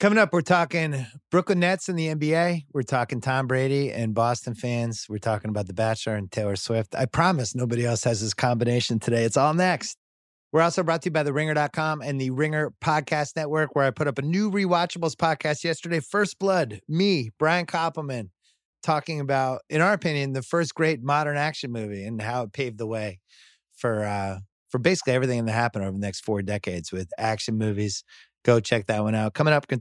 Coming up, we're talking Brooklyn Nets in the NBA. We're talking Tom Brady and Boston fans. We're talking about The Bachelor and Taylor Swift. I promise nobody else has this combination today. It's all next. We're also brought to you by TheRinger.com and the Ringer Podcast Network, where I put up a new Rewatchables podcast yesterday, First Blood. Me, Brian Koppelman, talking about, in our opinion, the first great modern action movie and how it paved the way for basically everything that happened over the next 4 decades with action movies. Go check that one out. Coming up,